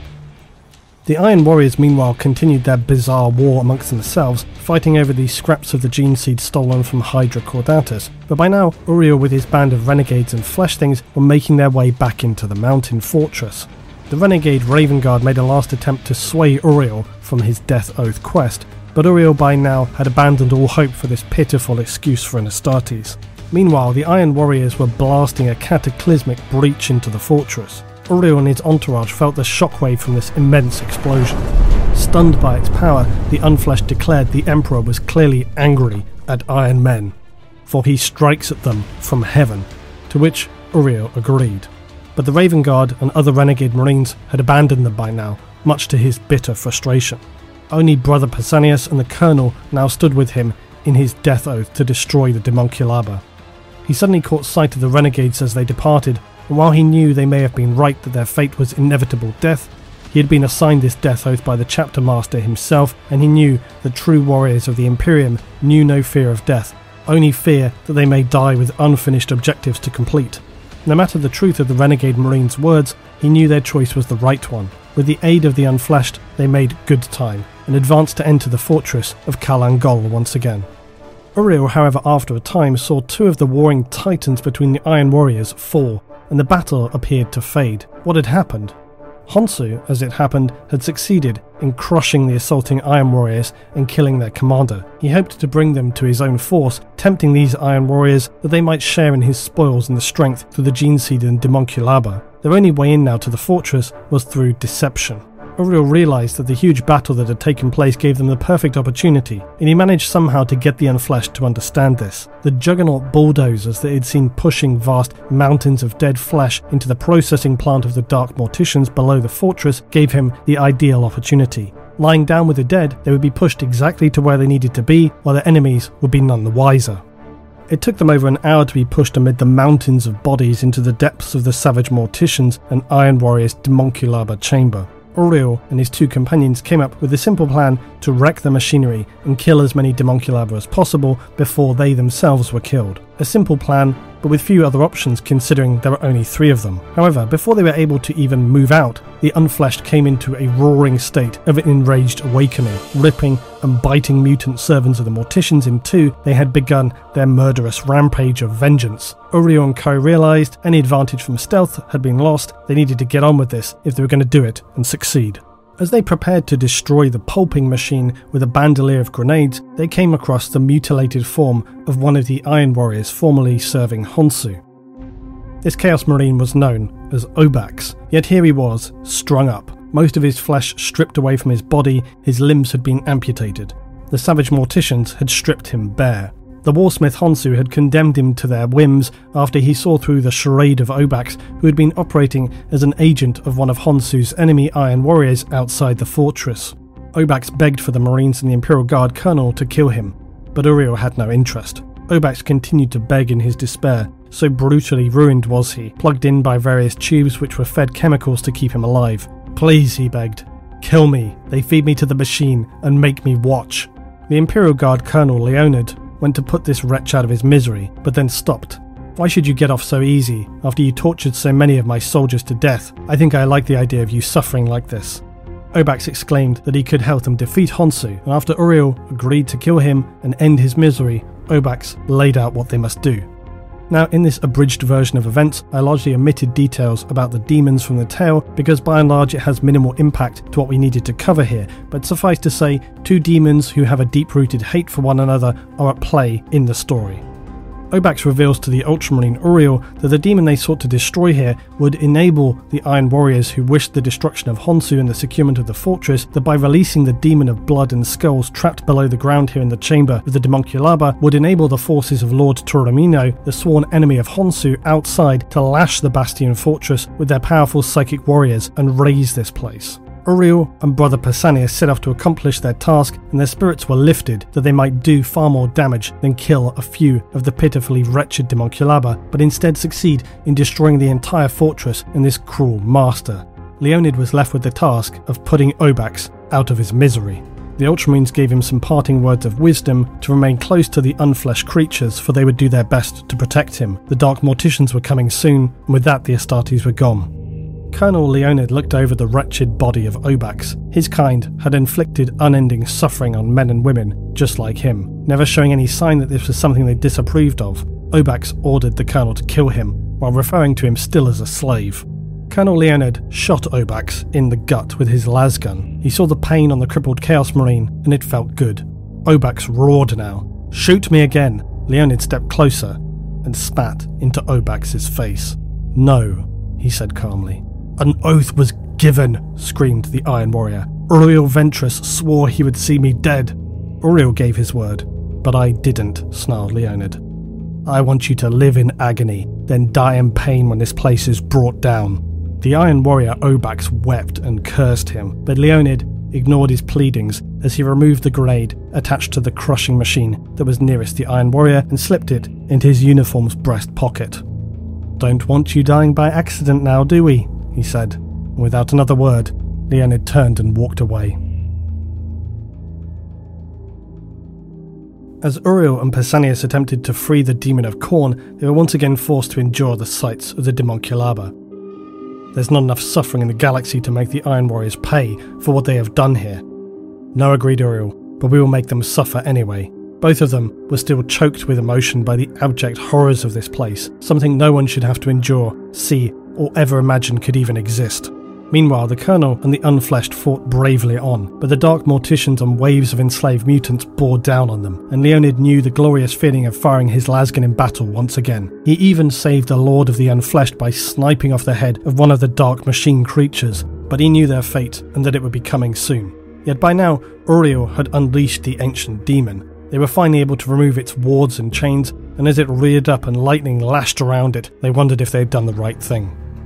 The Iron Warriors meanwhile continued their bizarre war amongst themselves, fighting over the scraps of the gene seed stolen from Hydra Caudatus, but by now Uriel with his band of renegades and flesh things were making their way back into the mountain fortress. The renegade Raven Guard made a last attempt to sway Uriel from his Death Oath quest, but Uriel by now had abandoned all hope for this pitiful excuse for an Astartes. Meanwhile, the Iron Warriors were blasting a cataclysmic breach into the fortress. Uriel and his entourage felt the shockwave from this immense explosion. Stunned by its power, the Unfleshed declared the Emperor was clearly angry at Iron Men, for he strikes at them from heaven, to which Uriel agreed. But the Raven Guard and other renegade marines had abandoned them by now, much to his bitter frustration. Only Brother Pausanias and the Colonel now stood with him in his death oath to destroy the Demonculaba. He suddenly caught sight of the renegades as they departed, and while he knew they may have been right that their fate was inevitable death, he had been assigned this death oath by the chapter master himself, and he knew that true warriors of the Imperium knew no fear of death, only fear that they may die with unfinished objectives to complete. No matter the truth of the renegade marines' words, he knew their choice was the right one. With the aid of the Unfleshed, they made good time, and advanced to enter the fortress of Call Angol once again. Uriel, however, after a time saw two of the warring titans between the Iron Warriors fall, and the battle appeared to fade. What had happened? Honshu, as it happened, had succeeded in crushing the assaulting Iron Warriors and killing their commander. He hoped to bring them to his own force, tempting these Iron Warriors that they might share in his spoils and the strength through the gene seed and Demonculaba. Their only way in now to the fortress was through deception. Uriel realised that the huge battle that had taken place gave them the perfect opportunity, and he managed somehow to get the Unfleshed to understand this. The juggernaut bulldozers that he had seen pushing vast mountains of dead flesh into the processing plant of the Dark Morticians below the fortress gave him the ideal opportunity. Lying down with the dead, they would be pushed exactly to where they needed to be, while their enemies would be none the wiser. It took them over an hour to be pushed amid the mountains of bodies into the depths of the Savage Morticians and Iron Warriors' Demonculaba chamber. Uriel and his two companions came up with a simple plan to wreck the machinery and kill as many Demonculaba as possible before they themselves were killed. A simple plan, but with few other options considering there were only three of them. However, before they were able to even move out, the Unfleshed came into a roaring state of an enraged awakening. Ripping and biting mutant servants of the Morticians in two, they had begun their murderous rampage of vengeance. Uriel and Kai realised any advantage from stealth had been lost. They needed to get on with this if they were going to do it and succeed. As they prepared to destroy the pulping machine with a bandolier of grenades, they came across the mutilated form of one of the Iron Warriors formerly serving Honshu. This Chaos Marine was known as Obax, yet here he was, strung up. Most of his flesh stripped away from his body, his limbs had been amputated. The Savage Morticians had stripped him bare. The Warsmith Honshu had condemned him to their whims after he saw through the charade of Obax, who had been operating as an agent of one of Honshu's enemy Iron Warriors outside the fortress. Obax begged for the Marines and the Imperial Guard Colonel to kill him, but Uriel had no interest. Obax continued to beg in his despair, so brutally ruined was he, plugged in by various tubes which were fed chemicals to keep him alive. "Please," he begged, "kill me. They feed me to the machine and make me watch." The Imperial Guard Colonel Leonid went to put this wretch out of his misery, but then stopped. "Why should you get off so easy, after you tortured so many of my soldiers to death? I think I like the idea of you suffering like this." Obax exclaimed that he could help them defeat Honshu, and after Uriel agreed to kill him and end his misery, Obax laid out what they must do. Now, in this abridged version of events, I largely omitted details about the demons from the tale because by and large it has minimal impact to what we needed to cover here, but suffice to say, two demons who have a deep-rooted hate for one another are at play in the story. Obax reveals to the Ultramarine Uriel that the demon they sought to destroy here would enable the Iron Warriors who wished the destruction of Honshu and the securement of the fortress, that by releasing the demon of blood and skulls trapped below the ground here in the chamber of the Demonculaba would enable the forces of Lord Toromino, the sworn enemy of Honshu, outside to lash the Bastion fortress with their powerful psychic warriors and raise this place. Uriel and brother Pausanias set off to accomplish their task, and their spirits were lifted that they might do far more damage than kill a few of the pitifully wretched Demonculaba, but instead succeed in destroying the entire fortress and this cruel master. Leonid was left with the task of putting Obax out of his misery. The Ultramarines gave him some parting words of wisdom to remain close to the unfleshed creatures, for they would do their best to protect him. The Dark Morticians were coming soon, and with that the Astartes were gone. Colonel Leonid looked over the wretched body of Obax. His kind had inflicted unending suffering on men and women just like him, never showing any sign that this was something they disapproved of. Obax ordered the colonel to kill him, while referring to him still as a slave. Colonel Leonid shot Obax in the gut with his lasgun. He saw the pain on the crippled Chaos Marine, and it felt good. Obax roared now. "Shoot me again!" Leonid stepped closer and spat into Obax's face. "No," he said calmly. "An oath was given," screamed the Iron Warrior. "Uriel Ventress swore he would see me dead." "Uriel gave his word, but I didn't," snarled Leonid. "I want you to live in agony, then die in pain when this place is brought down." The Iron Warrior Obax wept and cursed him, but Leonid ignored his pleadings as he removed the grenade attached to the crushing machine that was nearest the Iron Warrior and slipped it into his uniform's breast pocket. "Don't want you dying by accident now, do we?" he said. Without another word, Leonid turned and walked away. As Uriel and Pausanias attempted to free the Demon of Khorne, they were once again forced to endure the sights of the Demonculaba. There's not enough suffering in the galaxy to make the Iron Warriors pay for what they have done here. "No," agreed Uriel, "but we will make them suffer anyway." Both of them were still choked with emotion by the abject horrors of this place, something no one should have to endure, see, or ever imagine could even exist. Meanwhile, the Colonel and the Unfleshed fought bravely on, but the Dark Morticians and waves of enslaved mutants bore down on them, and Leonid knew the glorious feeling of firing his lasgun in battle once again. He even saved the Lord of the Unfleshed by sniping off the head of one of the Dark Machine creatures, but he knew their fate and that it would be coming soon. Yet by now, Uriel had unleashed the ancient demon. They were finally able to remove its wards and chains, and as it reared up and lightning lashed around it, they wondered if they had done the right thing.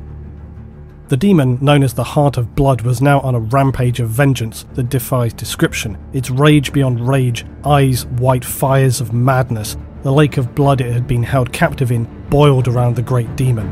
The demon, known as the Heart of Blood, was now on a rampage of vengeance that defies description. Its rage beyond rage, eyes white fires of madness, the lake of blood it had been held captive in, boiled around the great demon.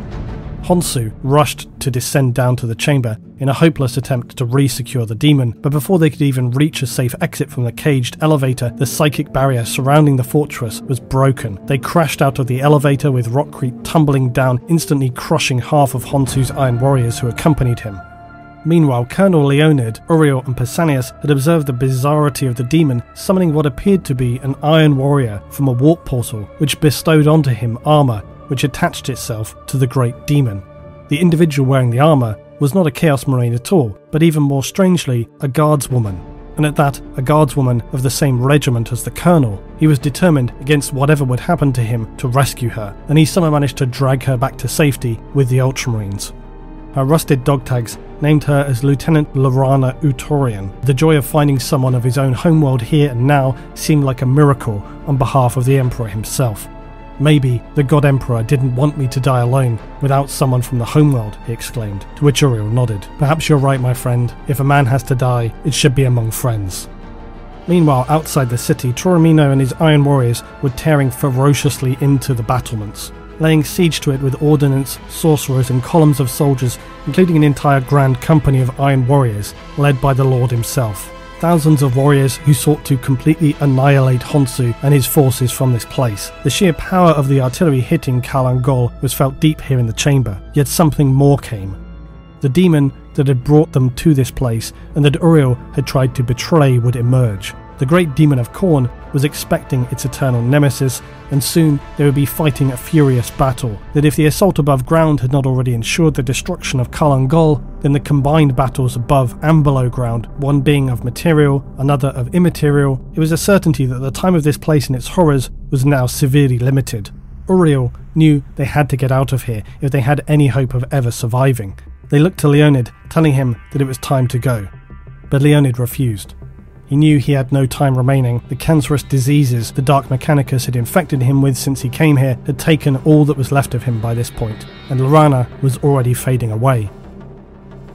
Honshu rushed to descend down to the chamber in a hopeless attempt to re-secure the demon, but before they could even reach a safe exit from the caged elevator, the psychic barrier surrounding the fortress was broken. They crashed out of the elevator with Rockcrete tumbling down, instantly crushing half of Honshu's Iron Warriors who accompanied him. Meanwhile, Colonel Leonid, Uriel and Pausanias had observed the bizarrity of the demon summoning what appeared to be an Iron Warrior from a warp portal, which bestowed onto him armour which attached itself to the great demon. The individual wearing the armour was not a Chaos Marine at all, but even more strangely, a guardswoman. And at that, a guardswoman of the same regiment as the Colonel. He was determined, against whatever would happen to him, to rescue her, and he somehow managed to drag her back to safety with the Ultramarines. Her rusted dog tags named her as Lieutenant Lorana Utorian. The joy of finding someone of his own homeworld here and now seemed like a miracle on behalf of the Emperor himself. "Maybe the God Emperor didn't want me to die alone without someone from the homeworld," he exclaimed, to which Uriel nodded. "Perhaps you're right, my friend. If a man has to die, it should be among friends." Meanwhile, outside the city, Toromino and his Iron Warriors were tearing ferociously into the battlements, laying siege to it with ordnance, sorcerers and columns of soldiers, including an entire grand company of Iron Warriors, led by the Lord himself. Thousands of warriors who sought to completely annihilate Honshu and his forces from this place. The sheer power of the artillery hitting Kal Ungol was felt deep here in the chamber, yet something more came. The demon that had brought them to this place and that Uriel had tried to betray would emerge. The great demon of Khorne was expecting its eternal nemesis, and soon they would be fighting a furious battle, that if the assault above ground had not already ensured the destruction of Kal Ungol, then the combined battles above and below ground, one being of material, another of immaterial, it was a certainty that the time of this place and its horrors was now severely limited. Uriel knew they had to get out of here if they had any hope of ever surviving. They looked to Leonid, telling him that it was time to go. But Leonid refused. He knew he had no time remaining. The cancerous diseases the Dark Mechanicus had infected him with since he came here had taken all that was left of him by this point, and Lorana was already fading away.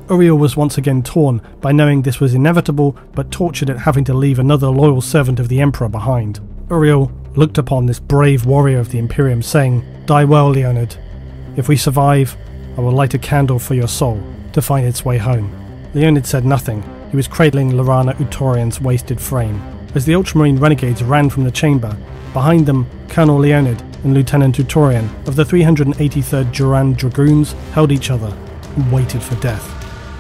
Uriel was once again torn by knowing this was inevitable, but tortured at having to leave another loyal servant of the Emperor behind. Uriel looked upon this brave warrior of the Imperium, saying, "Die well, Leonid. If we survive, I will light a candle for your soul to find its way home." Leonid said nothing. He was cradling Laurana Utorian's wasted frame. As the Ultramarine renegades ran from the chamber, behind them, Colonel Leonid and Lieutenant Utorian of the three hundred eighty-third Duran Dragoons held each other and waited for death.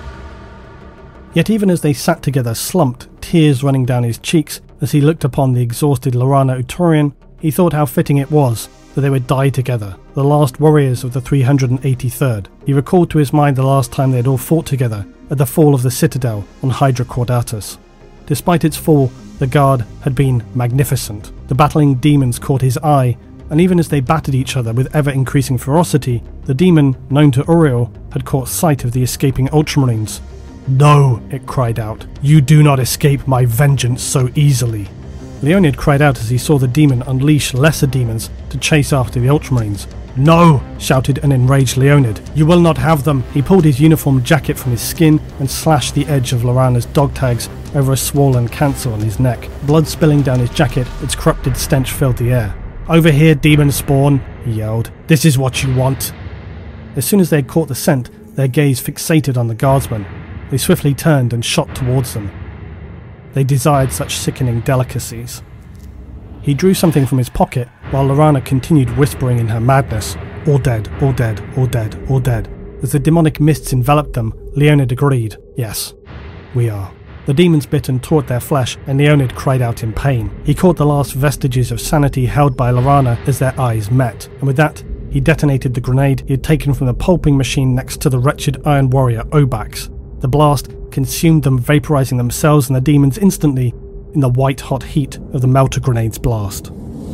Yet even as they sat together slumped, tears running down his cheeks, as he looked upon the exhausted Laurana Utorian, he thought how fitting it was that they would die together, the last warriors of the three hundred eighty-third. He recalled to his mind the last time they had all fought together at the fall of the Citadel on Hydra Caudatus. Despite its fall, the guard had been magnificent. The battling demons caught his eye, and even as they battered each other with ever-increasing ferocity, the demon, known to Uriel, had caught sight of the escaping Ultramarines. "No," it cried out, "you do not escape my vengeance so easily." Leonid cried out as he saw the demon unleash lesser demons to chase after the Ultramarines. "No!" shouted an enraged Leonid. "You will not have them!" He pulled his uniform jacket from his skin and slashed the edge of Laurana's dog tags over a swollen cancel on his neck. Blood spilling down his jacket, its corrupted stench filled the air. "Over here, demon spawn!" he yelled. "This is what you want!" As soon as they had caught the scent, their gaze fixated on the guardsmen. They swiftly turned and shot towards them. They desired such sickening delicacies. He drew something from his pocket while Laurana continued whispering in her madness, "All dead, all dead, all dead, all dead." As the demonic mists enveloped them, Leonid agreed, "Yes, we are." The demons bit and tore at their flesh, and Leonid cried out in pain. He caught the last vestiges of sanity held by Laurana as their eyes met, and with that, he detonated the grenade he had taken from the pulping machine next to the wretched Iron Warrior Obax. The blast consumed them, vaporizing themselves and the demons instantly in the white-hot heat of the melter grenade's blast.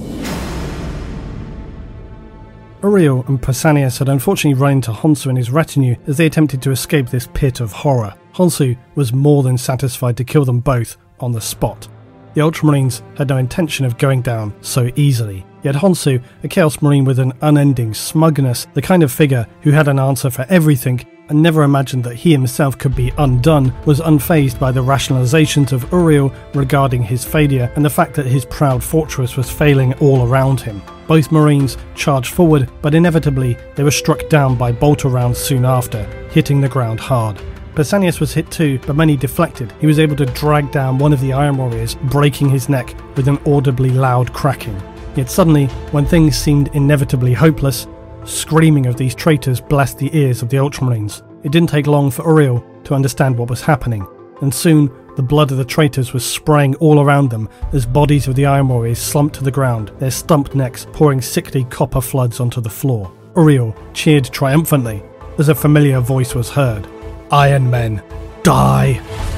Uriel and Pausanias had unfortunately run into Honshu and his retinue as they attempted to escape this pit of horror. Honshu was more than satisfied to kill them both on the spot. The Ultramarines had no intention of going down so easily. Yet Honshu, a Chaos Marine with an unending smugness, the kind of figure who had an answer for everything and never imagined that he himself could be undone, was unfazed by the rationalizations of Uriel regarding his failure and the fact that his proud fortress was failing all around him. Both Marines charged forward, but inevitably they were struck down by bolter rounds soon after, hitting the ground hard. Pausanias was hit too, but when he deflected, he was able to drag down one of the Iron Warriors, breaking his neck with an audibly loud cracking. Yet suddenly, when things seemed inevitably hopeless, screaming of these traitors blessed the ears of the Ultramarines. It didn't take long for Uriel to understand what was happening, and soon the blood of the traitors was spraying all around them as bodies of the Iron Warriors slumped to the ground, their stumped necks pouring sickly copper floods onto the floor. Uriel cheered triumphantly as a familiar voice was heard. "Iron Men, die!"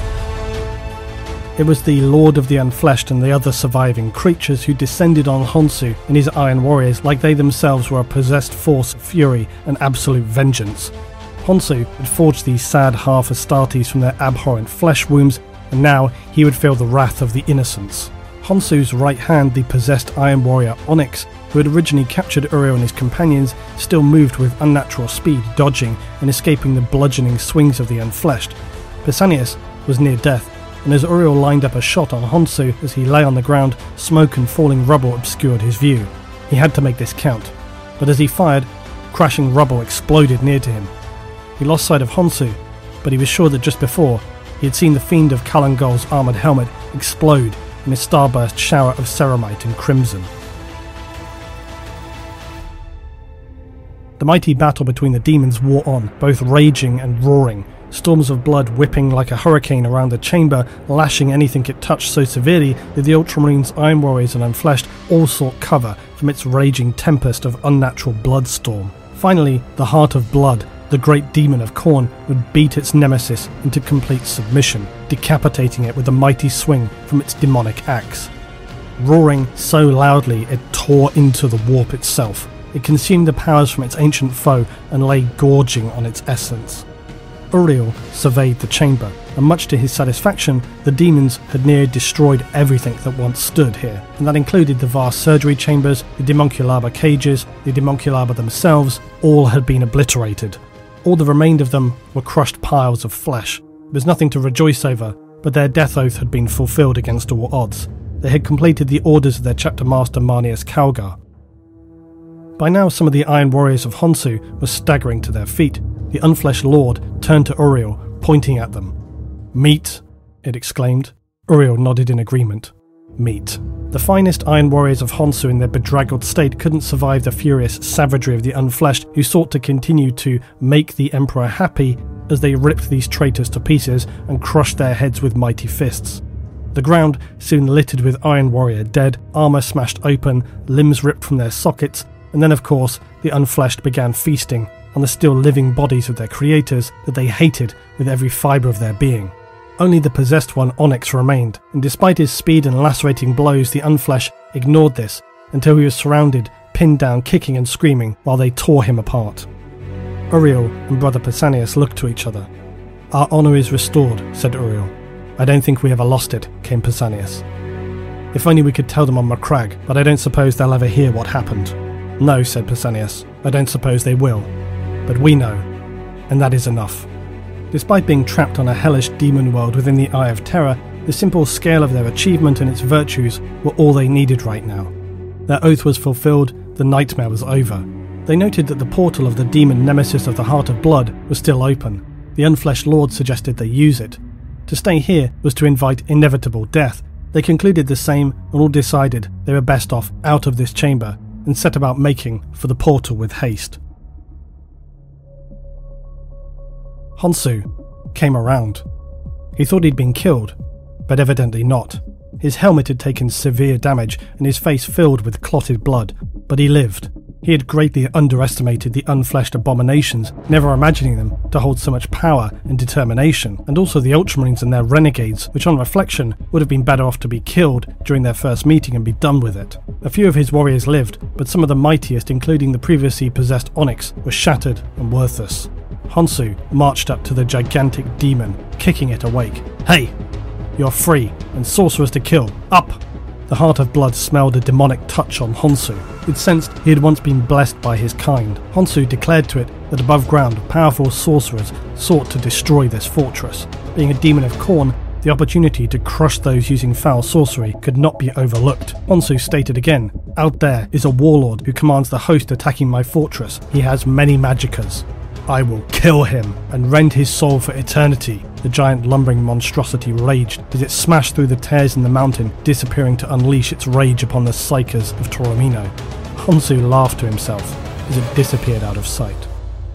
It was the Lord of the Unfleshed and the other surviving creatures who descended on Honshu and his Iron Warriors like they themselves were a possessed force of fury and absolute vengeance. Honshu had forged these sad half-Astartes from their abhorrent flesh wounds, and now he would feel the wrath of the innocents. Honshu's right hand, the possessed Iron Warrior Onyx, who had originally captured Uriel and his companions, still moved with unnatural speed, dodging and escaping the bludgeoning swings of the Unfleshed. Pausanias was near death, and as Uriel lined up a shot on Honshu as he lay on the ground, smoke and falling rubble obscured his view. He had to make this count, but as he fired, crashing rubble exploded near to him. He lost sight of Honshu, but he was sure that just before, he had seen the fiend of Kalangol's armoured helmet explode in a starburst shower of ceramite and crimson. The mighty battle between the demons wore on, both raging and roaring, storms of blood whipping like a hurricane around the chamber, lashing anything it touched so severely that the Ultramarines, Iron Warriors and Unfleshed all sought cover from its raging tempest of unnatural bloodstorm. Finally, the Heart of Blood, the great demon of Khorne, would beat its nemesis into complete submission, decapitating it with a mighty swing from its demonic axe. Roaring so loudly it tore into the warp itself. It consumed the powers from its ancient foe and lay gorging on its essence. Uriel surveyed the chamber, and much to his satisfaction, the demons had nearly destroyed everything that once stood here, and that included the vast surgery chambers, the Demonculaba cages, the Demonculaba themselves. All had been obliterated. All that remained of them were crushed piles of flesh. There was nothing to rejoice over, but their death oath had been fulfilled against all odds. They had completed the orders of their chapter master Marneus Calgar. By now some of the Iron Warriors of Honshu were staggering to their feet. The Unfleshed Lord turned to Uriel, pointing at them. "Meat," it exclaimed. Uriel nodded in agreement. Meat. The finest Iron Warriors of Honshu in their bedraggled state couldn't survive the furious savagery of the Unfleshed, who sought to continue to make the Emperor happy as they ripped these traitors to pieces and crushed their heads with mighty fists. The ground soon littered with Iron Warrior dead, armour smashed open, limbs ripped from their sockets, and then of course the Unfleshed began feasting on the still living bodies of their creators that they hated with every fibre of their being. Only the possessed one, Onyx, remained, and despite his speed and lacerating blows, the Unfleshed ignored this until he was surrounded, pinned down, kicking and screaming while they tore him apart. Uriel and Brother Pausanias looked to each other. "Our honour is restored," said Uriel. "I don't think we ever lost it," came Pausanias. "If only we could tell them on Macragge, but I don't suppose they'll ever hear what happened." "No," said Pausanias, "I don't suppose they will. But we know, and that is enough." Despite being trapped on a hellish demon world within the Eye of Terror, the simple scale of their achievement and its virtues were all they needed right now. Their oath was fulfilled, the nightmare was over. They noted that the portal of the demon nemesis of the Heart of Blood was still open. The Unfleshed Lord suggested they use it. To stay here was to invite inevitable death. They concluded the same and all decided they were best off out of this chamber and set about making for the portal with haste. Honshu came around. He thought he'd been killed, but evidently not. His helmet had taken severe damage and his face filled with clotted blood, but he lived. He had greatly underestimated the Unfleshed abominations, never imagining them to hold so much power and determination, and also the Ultramarines and their renegades, which on reflection would have been better off to be killed during their first meeting and be done with it. A few of his warriors lived, but some of the mightiest, including the previously possessed Onyx, were shattered and worthless. Honshu marched up to the gigantic demon, kicking it awake. "Hey! You're free, and sorcerers to kill. Up!" The Heart of Blood smelled a demonic touch on Honshu. It sensed he had once been blessed by his kind. Honshu declared to it that above ground, powerful sorcerers sought to destroy this fortress. Being a demon of Khorne, the opportunity to crush those using foul sorcery could not be overlooked. Honshu stated again, "Out there is a warlord who commands the host attacking my fortress. He has many magickas. I will kill him and rend his soul for eternity." The giant lumbering monstrosity raged as it smashed through the tears in the mountain, disappearing to unleash its rage upon the psykers of Toromino. Honshu laughed to himself as it disappeared out of sight.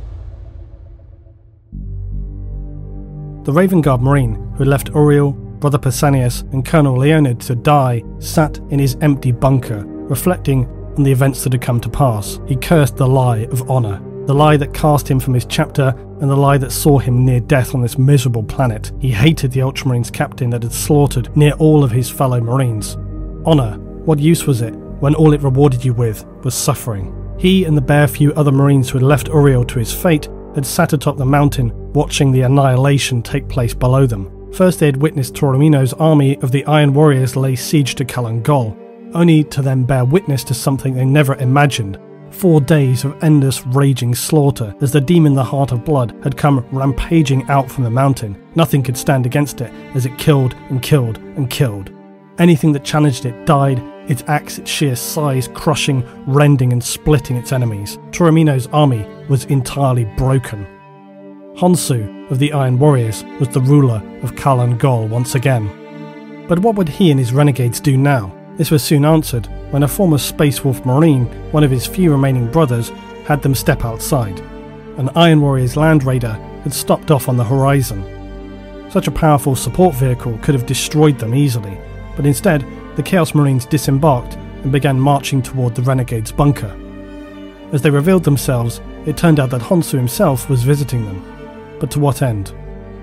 The Raven Guard Marine, who had left Uriel, Brother Pausanias and Colonel Leonid to die, sat in his empty bunker, reflecting on the events that had come to pass. He cursed the lie of honour. The lie that cast him from his chapter, and the lie that saw him near death on this miserable planet. He hated the Ultramarines captain that had slaughtered near all of his fellow Marines. Honour, what use was it when all it rewarded you with was suffering? He and the bare few other Marines who had left Uriel to his fate had sat atop the mountain, watching the annihilation take place below them. First they had witnessed Toromino's army of the Iron Warriors lay siege to Kalan Gol, only to then bear witness to something they never imagined. Four days of endless raging slaughter as the demon the Heart of Blood had come rampaging out from the mountain. Nothing could stand against it as it killed and killed and killed. Anything that challenged it died, its axe its sheer size crushing, rending and splitting its enemies. Toromino's army was entirely broken. Honshu of the Iron Warriors was the ruler of Kalan Gol once again. But what would he and his renegades do now? This was soon answered when a former Space Wolf Marine, one of his few remaining brothers, had them step outside. An Iron Warriors Land Raider had stopped off on the horizon. Such a powerful support vehicle could have destroyed them easily, but instead the Chaos Marines disembarked and began marching toward the Renegade's bunker. As they revealed themselves, it turned out that Honshu himself was visiting them. But to what end?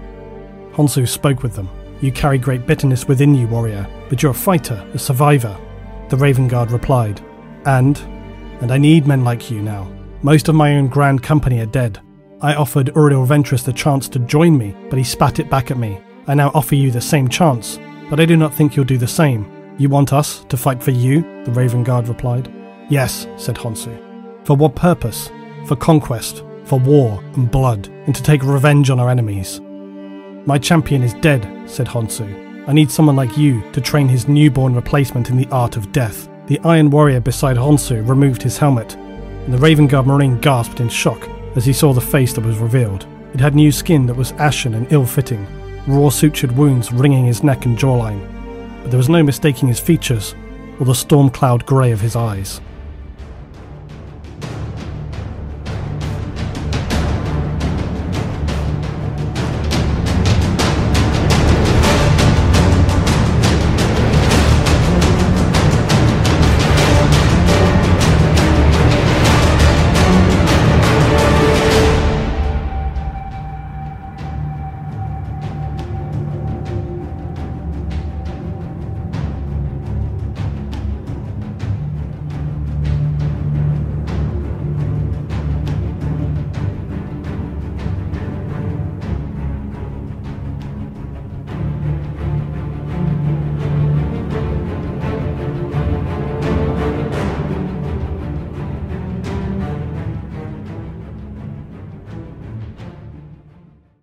Honshu spoke with them. "You carry great bitterness within you, warrior, but you're a fighter, a survivor." The Raven Guard replied, And? And I need men like you now. Most of my own grand company are dead. I offered Uriel Ventress the chance to join me, but he spat it back at me. I now offer you the same chance, but I do not think you'll do the same. You want us to fight for you? The Raven Guard replied. Yes, said Honshu. For what purpose? For conquest, for war and blood, and to take revenge on our enemies. My champion is dead, said Honshu. I need someone like you to train his newborn replacement in the art of death. The Iron Warrior beside Honshu removed his helmet, and the Raven Guard Marine gasped in shock as he saw the face that was revealed. It had new skin that was ashen and ill-fitting, raw sutured wounds ringing his neck and jawline, but there was no mistaking his features or the storm cloud grey of his eyes.